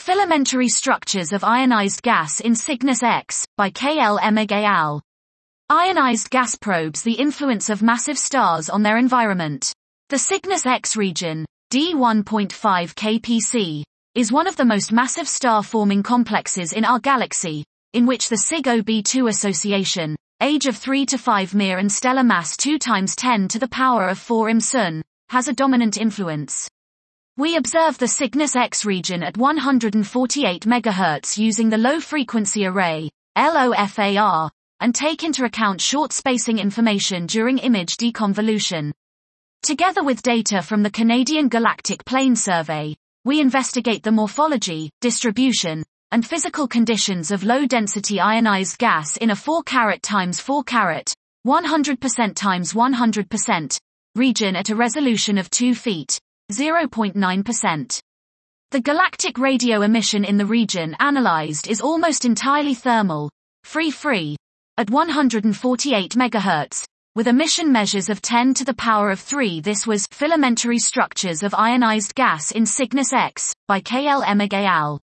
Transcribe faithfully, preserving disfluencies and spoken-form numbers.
Filamentary Structures of Ionized Gas in Cygnus X, by K L Emig et al. Ionized gas probes the influence of massive stars on their environment. The Cygnus X region, D one point five K P C, is one of the most massive star-forming complexes in our galaxy, in which the Sig O B two association, age of three to five Mir and stellar mass two times ten to the power of four im Sun, has a dominant influence. We observe the Cygnus X region at one hundred forty-eight megahertz using the low-frequency array, LOFAR, and take into account short-spacing information during image deconvolution. Together with data from the Canadian Galactic Plane Survey, we investigate the morphology, distribution, and physical conditions of low-density ionized gas in a four carat times four carat, one hundred percent times one hundred percent, region at a resolution of two feet, zero point nine percent. The galactic radio emission in the region analyzed is almost entirely thermal, free-free, at one hundred forty-eight megahertz, with emission measures of ten to the power of three. This was Filamentary Structures of Ionized Gas in Cygnus X, by K L Emig et al.